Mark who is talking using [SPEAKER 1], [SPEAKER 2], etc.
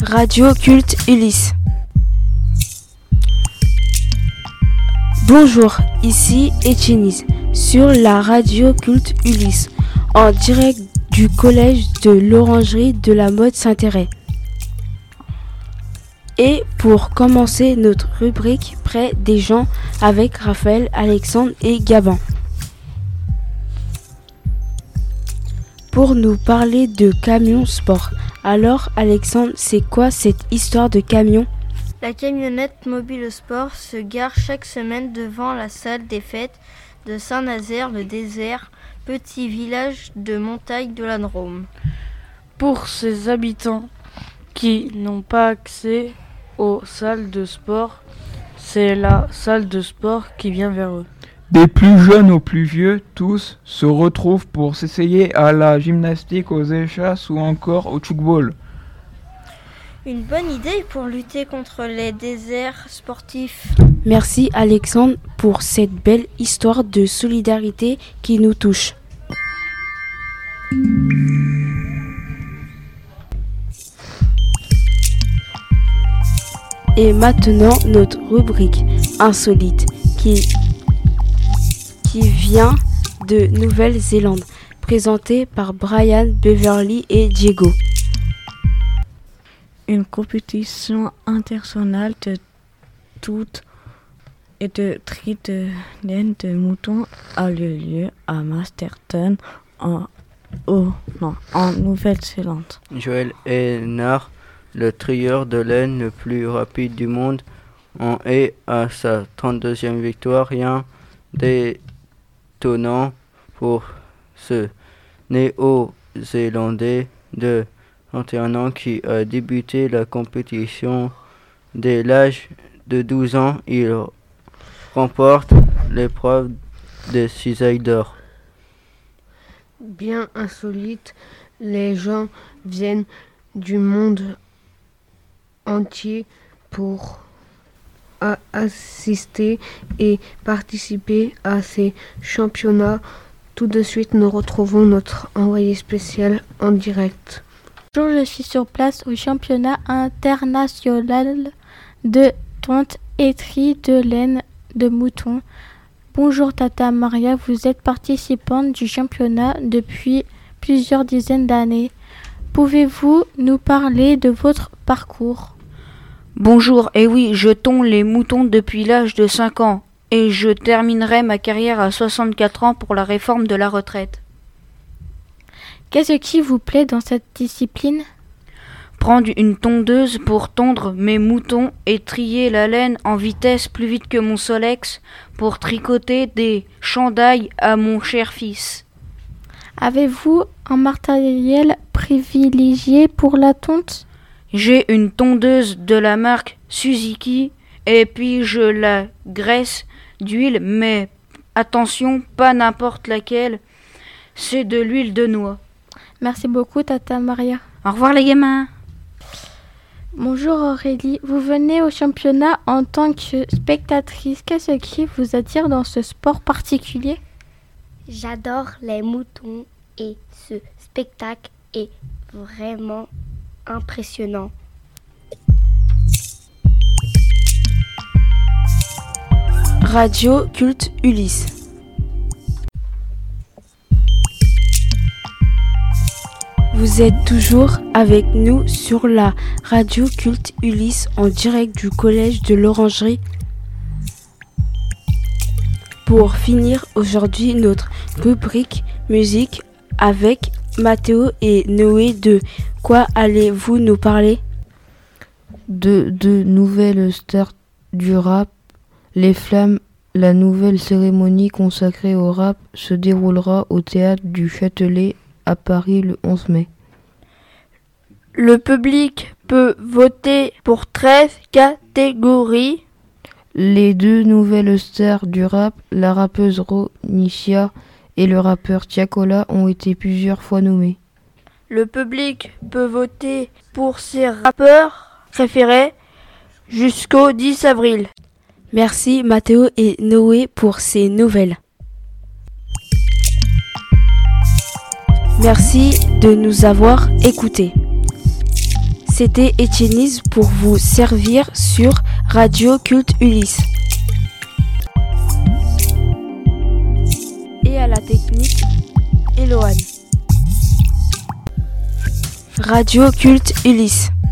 [SPEAKER 1] Radio Culte Ulysse. Bonjour, ici Etienise sur la Radio Culte Ulysse, en direct du collège de l'Orangerie de la Motte Saint-Thérèse. Et pour commencer notre rubrique Près des gens avec Raphaël, Alexandre et Gabin. Pour nous parler de camion sport. Alors Alexandre, c'est quoi cette histoire de camion ?
[SPEAKER 2] La camionnette Mobile Sport se gare chaque semaine devant la salle des fêtes de Saint-Nazaire-le-Désert, petit village de montagne de la Drôme.
[SPEAKER 3] Pour ses habitants qui n'ont pas accès aux salles de sport, c'est la salle de sport qui vient vers eux.
[SPEAKER 4] Des plus jeunes aux plus vieux, tous se retrouvent pour s'essayer à la gymnastique, aux échasses ou encore au tchoukball.
[SPEAKER 2] Une bonne idée pour lutter contre les déserts sportifs.
[SPEAKER 1] Merci Alexandre pour cette belle histoire de solidarité qui nous touche. Et maintenant notre rubrique insolite qui vient de Nouvelle-Zélande, présentée par Brian, Beverly et Diego.
[SPEAKER 5] Une compétition internationale de toute et de tri de laine de mouton a lieu à Masterton en Nouvelle-Zélande.
[SPEAKER 6] Joel Ehnard, le trieur de laine le plus rapide du monde, en est à sa 32e victoire, rien d'étonnant pour ce Néo-Zélandais de 31 ans qui a débuté la compétition dès l'âge de 12 ans. Il remporte l'épreuve de cisaille d'or.
[SPEAKER 7] Bien insolite, les gens viennent du monde entier pour assister et participer à ces championnats. Tout de suite, nous retrouvons notre envoyé spécial en direct.
[SPEAKER 8] Bonjour, je suis sur place au championnat international de tonte et tri de laine de mouton. Bonjour Tata Maria, vous êtes participante du championnat depuis plusieurs dizaines d'années. Pouvez-vous nous parler de votre parcours ?
[SPEAKER 9] Bonjour, et oui, je tonds les moutons depuis l'âge de 5 ans et je terminerai ma carrière à 64 ans pour la réforme de la retraite.
[SPEAKER 8] Qu'est-ce qui vous plaît dans cette discipline ?
[SPEAKER 9] Prendre une tondeuse pour tondre mes moutons et trier la laine en vitesse plus vite que mon Solex pour tricoter des chandails à mon cher fils.
[SPEAKER 8] Avez-vous un matériel privilégié pour la tonte ?
[SPEAKER 9] J'ai une tondeuse de la marque Suzuki et puis je la graisse d'huile, mais attention, pas n'importe laquelle, c'est de l'huile de noix.
[SPEAKER 8] Merci beaucoup Tata Maria.
[SPEAKER 9] Au revoir les gamins.
[SPEAKER 8] Bonjour Aurélie, vous venez au championnat en tant que spectatrice. Qu'est-ce qui vous attire dans ce sport particulier ?
[SPEAKER 10] J'adore les moutons et ce spectacle est vraiment impressionnant.
[SPEAKER 1] Radio Culte Ulysse. Vous êtes toujours avec nous sur la Radio Culte Ulysse en direct du collège de l'Orangerie. Pour finir aujourd'hui notre rubrique musique avec Mathéo et Noé. De quoi allez-vous nous parler ?
[SPEAKER 5] De nouvelles stars du rap, les Flammes. La nouvelle cérémonie consacrée au rap se déroulera au théâtre du Châtelet à Paris le 11 mai.
[SPEAKER 11] Le public peut voter pour 13 catégories.
[SPEAKER 5] Les deux nouvelles stars du rap, la rappeuse Ronisia et le rappeur Tiakola, ont été plusieurs fois nommés.
[SPEAKER 11] Le public peut voter pour ses rappeurs préférés jusqu'au 10 avril.
[SPEAKER 1] Merci Mathéo et Noé pour ces nouvelles. Merci de nous avoir écoutés. C'était Étiennise pour vous servir sur Radio Culte Ulysse. Et à la technique, Eloane. Radio Culte Ulysse.